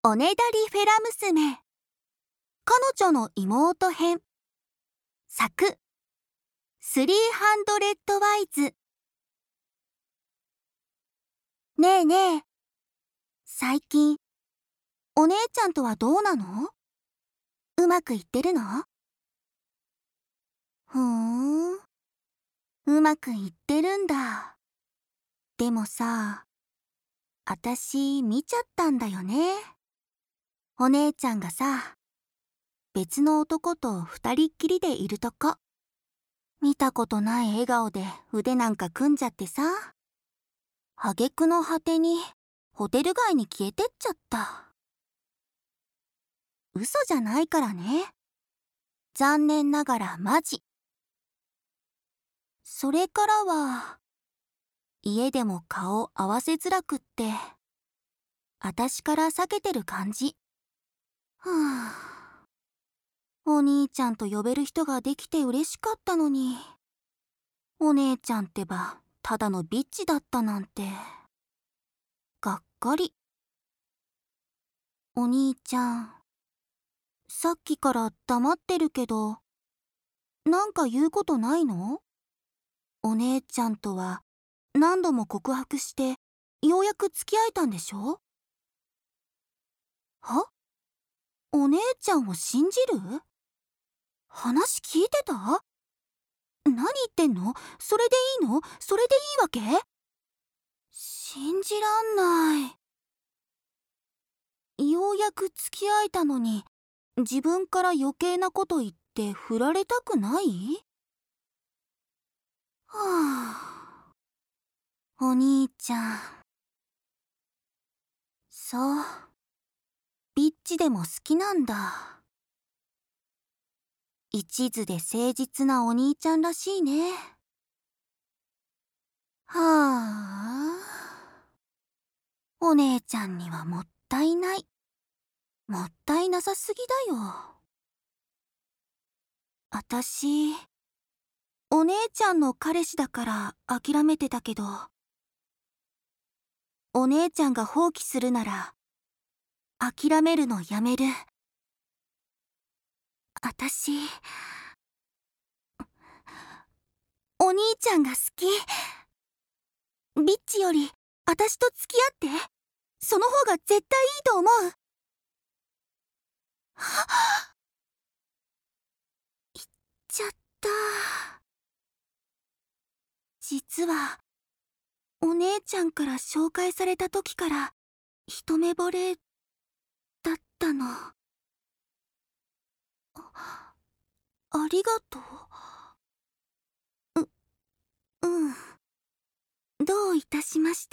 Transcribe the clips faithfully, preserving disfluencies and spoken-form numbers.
おねだりフェラ娘、彼女の妹編。作、スリーハンドレッドワイズ。ねえねえ、最近、お姉ちゃんとはどうなの？うまくいってるの？ふーん、うまくいってるんだ。でもさ、あたし見ちゃったんだよね。お姉ちゃんがさ、別の男と二人っきりでいるとこ。見たことない笑顔で腕なんか組んじゃってさ。挙句の果てにホテル街に消えてっちゃった。嘘じゃないからね。残念ながらマジ。それからは、家でも顔合わせづらくって、あたしから避けてる感じ。はぁ。お兄ちゃんと呼べる人ができて嬉しかったのに、お姉ちゃんってばただのビッチだったなんて。がっかり。お兄ちゃん、さっきから黙ってるけど、なんか言うことないの？お姉ちゃんとは何度も告白してようやく付き合えたんでしょ？は？お姉ちゃんを信じる？話聞いてた？何言ってんの？それでいいの？それでいいわけ？信じらんない。ようやく付き合えたのに、自分から余計なこと言って振られたくない？はあ、お兄ちゃん。そう、ビッチでも好きなんだ。一途で誠実なお兄ちゃんらしいね。はあ、お姉ちゃんにはもったいない。もったいなさすぎだよ。あたし、お姉ちゃんの彼氏だから諦めてたけど、お姉ちゃんが放棄するなら、諦めるのやめる。あたし、お兄ちゃんが好き。ビッチよりあたしと付き合って。その方が絶対いいと思う。言っちゃった。実は、お姉ちゃんから紹介された時から一目惚れだったの。あ、ありがとう。う、うん。どういたしまして。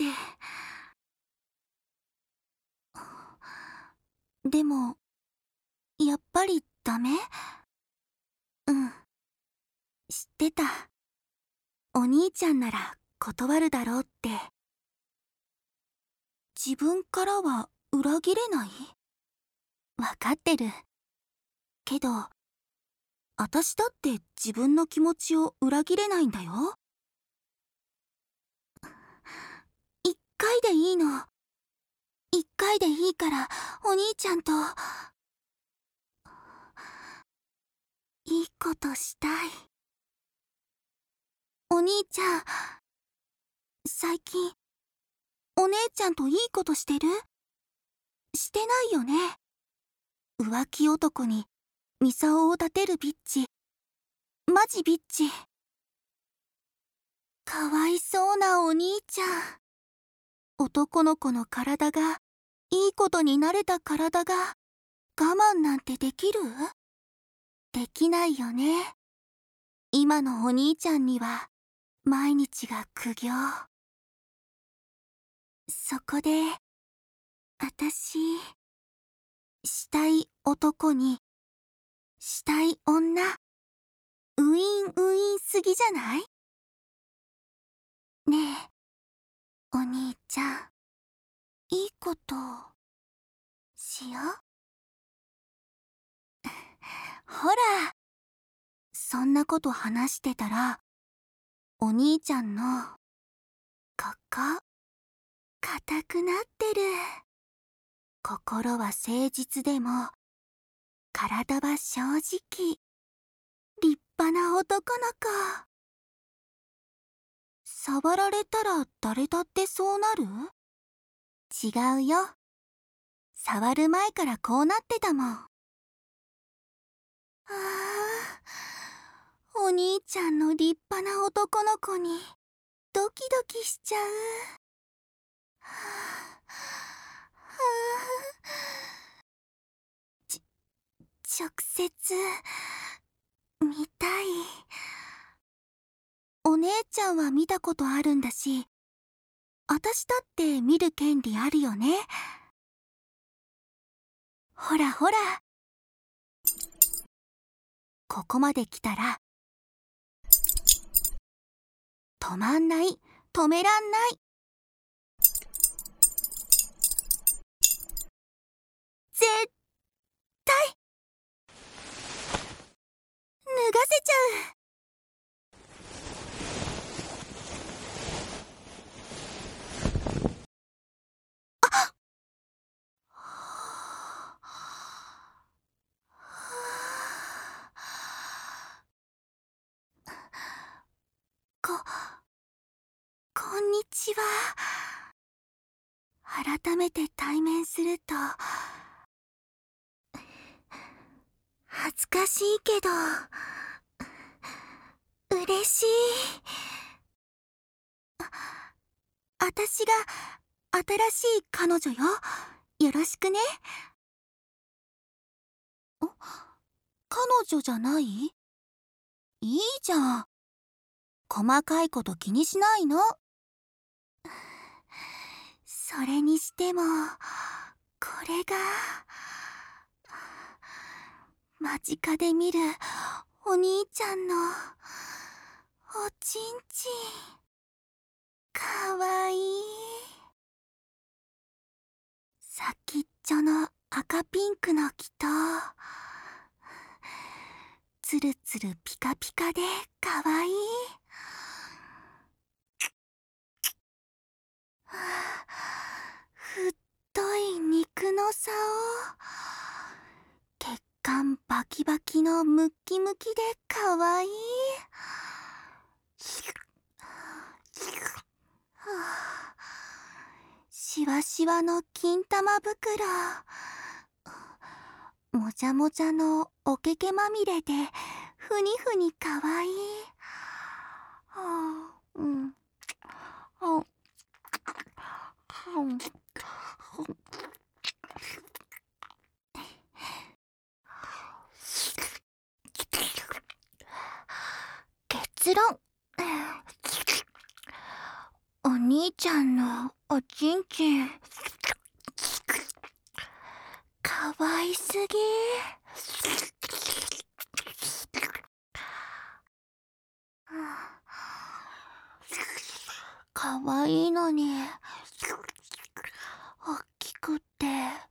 でも、やっぱりダメ？うん。知ってた。お兄ちゃんなら断るだろうって。自分からは裏切れない？わかってる。けど、あたしだって自分の気持ちを裏切れないんだよ。一回でいいの。一回でいいからお兄ちゃんといいことしたい。お兄ちゃん、最近お姉ちゃんといいことしてる？してないよね。浮気男にミサオを立てるビッチ。マジビッチ。かわいそうなお兄ちゃん。男の子の体がいいことになれた体が我慢なんてできる？できないよね。今のお兄ちゃんには毎日が苦行。そこであたし、したい男にしたい女、ウィンウィンすぎじゃない？ねえ、お兄ちゃん、いいことしよう。ほら、そんなこと話してたら、お兄ちゃんのここ、硬くなってる。 心は誠実でも、体は正直、立派な男の子。触られたら誰だってそうなる？違うよ。触る前からこうなってたもん。ああ、お兄ちゃんの立派な男の子にドキドキしちゃう。はあはあ、ち、直接見たい。お姉ちゃんは見たことあるんだし、あたしだって見る権利あるよね。ほらほら。ここまで来たら、止まんない、止めらんない。絶対脱がせちゃう。こ、こんにちは。改めて対面すると、恥ずかしいけど、嬉しい。あ、あたしが新しい彼女よ。よろしくね。ん？彼女じゃない？いいじゃん。細かいこと気にしないの。それにしても、これが、間近で見るお兄ちゃんのおちんちん。かわいい。先っちょの赤ピンクの気と、つるつるピカピカでかわいい。太い肉の竿、血管バキバキのムッキムキでかわいい。しわしわの金玉袋、もじゃもじゃのおけけまみれでふにふにかわいい。はあ、うん。はあ、うん。結論、お兄ちゃんのおちんちんかわいすぎ。かわいいのにおっきくって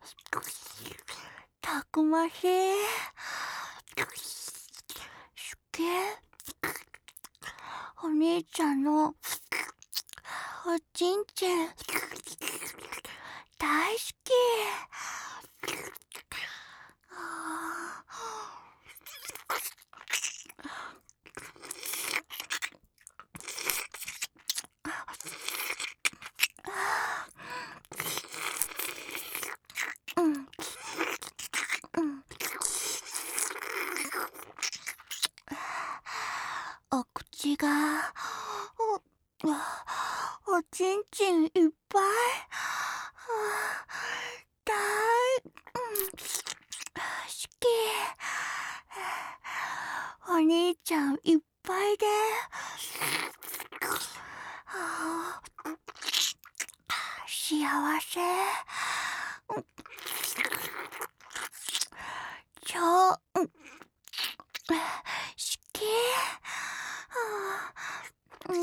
たくましい。すげえ。お兄ちゃんのおちんちん大好き。うん、うん。お口がお、おちんちんいっぱい。大、うん、好き。お兄ちゃんいっぱいで幸せ。超、うん、好き。うん、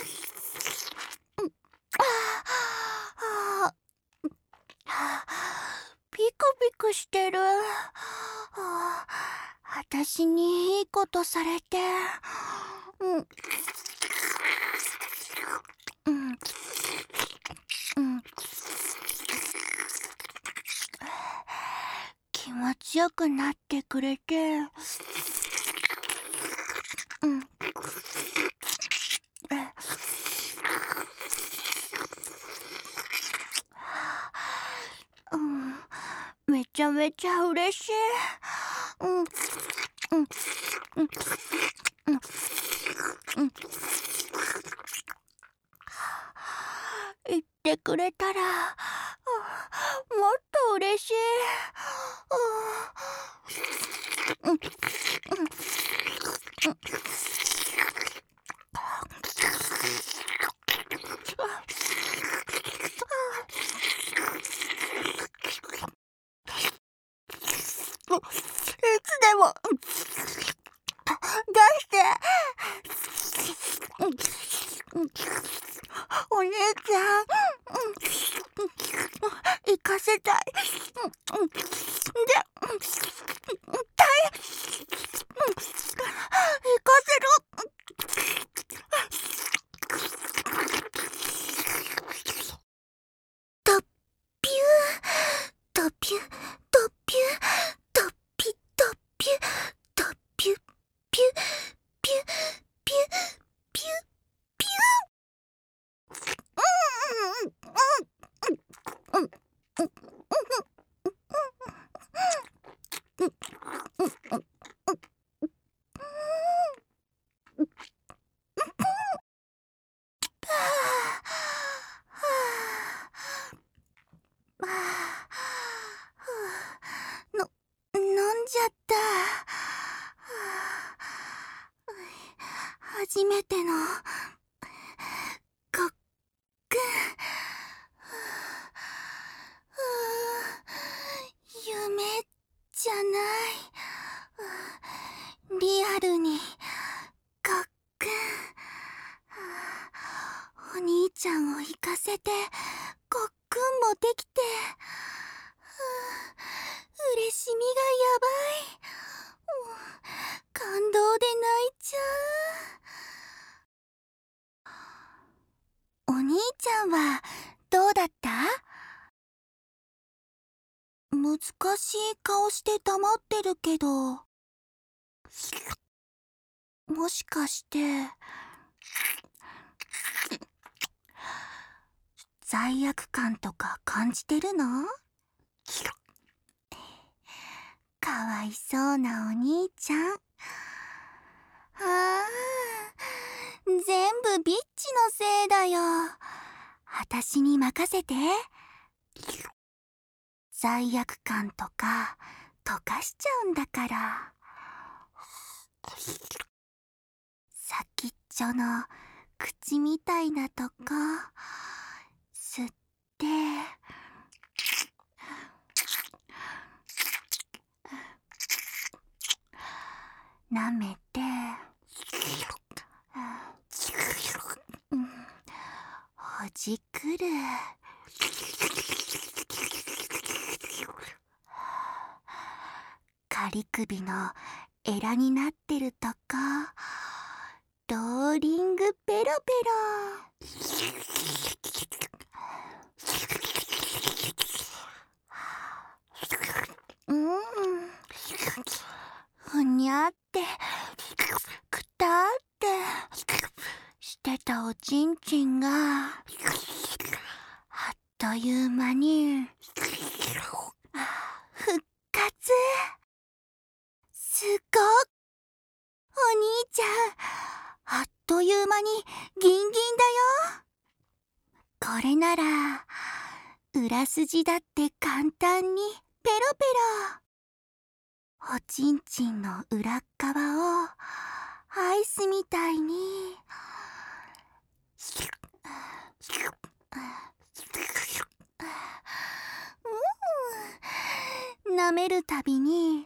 ピクピクしてる。あたしにいいことされて、うん、うん、うん、 気持ちよくなってくれて、うん。うん、めちゃめちゃ嬉しい。うん、うん、うん、うん、うん。言ってくれたら、もっと嬉しい。うん、うん、うん。いつでも出して。お姉ちゃん、行かせたい。で、たい。行かせる。ドッピュー、ドッピュー、ドッピュー、ドッピドッピュー、ドッピュピュピュピュピュピュ。うんうんうんうんの、飲んじゃった。初めてのごっくん。夢じゃない。リアルにごっくん。お兄ちゃんを行かせてごっくんもできて、嬉しみがやばい。感動で泣いちゃう。お兄ちゃんはどうだった？難しい顔して黙ってるけど、もしかして罪悪感とか感じてるの？かわいそうなお兄ちゃん。あー、全部ビッチのせいだよ。あたしに任せて。罪悪感とか溶かしちゃうんだから。先っちょの口みたいなとこ吸って舐めて、うん、ほじくる。仮首のエラになってるとこローリングペロペロ。うん、ふにゃってくたってしてたおちんちんがあっという間に復活。すごっ、お兄ちゃん、あっという間にギンギンだよ。これなら裏筋だって簡単にペロペロ。おちんちんの裏っ側をアイスみたいにうん、舐めるたびに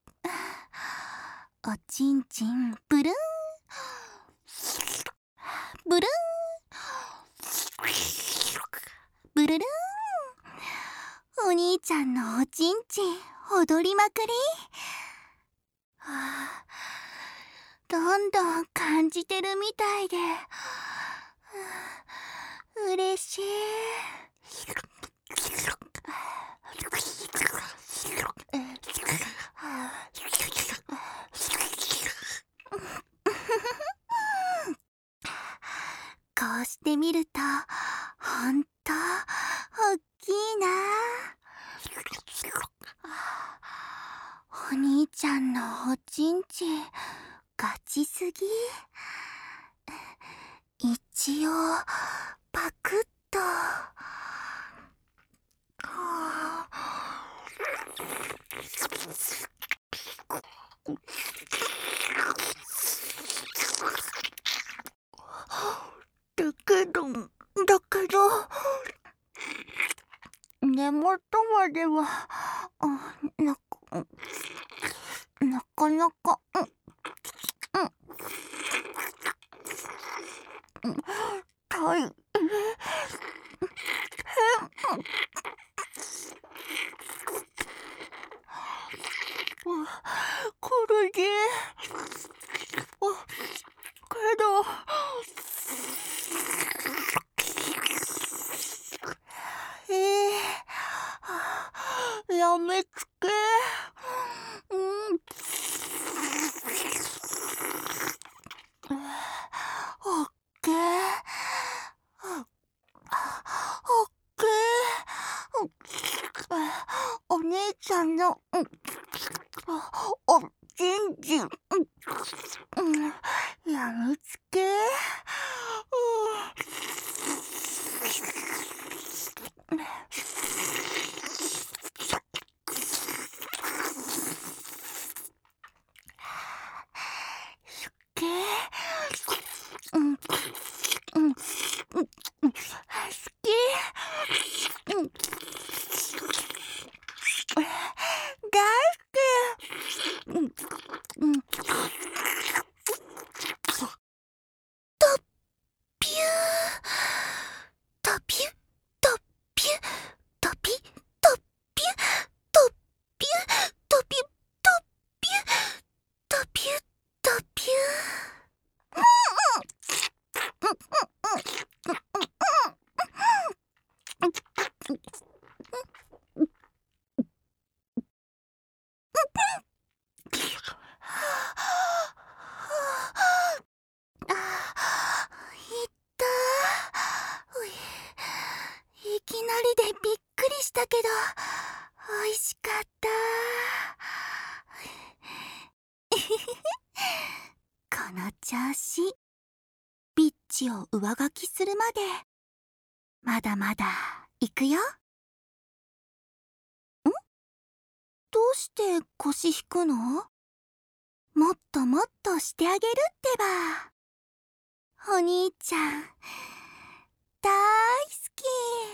おちんちんブルンブルンブルルン。お兄ちゃんのおちんちん踊りまくり。はあ、どんどん感じてるみたいで、はあ、嬉しい。 お兄ちゃんのおちんちんガチすぎ。一応パクッと。だけどだけど根元まではあななかなかうんうん大変。これでけどえー、やめつけ。うんオッケーオッケー。お姉ちゃんのおちんちんやめつけ。うんうんうん好き。うん大好き。うんうんとピューとピュとピュとピとピュとピュとピュとピュとピュとピュ。いったうい。いきなりでびっくりしたけどおいしかった。この調子ビッチを上書きするまでまだまだいくよ。ん？どうして腰引くの？もっともっとしてあげるってば。お兄ちゃん大好き。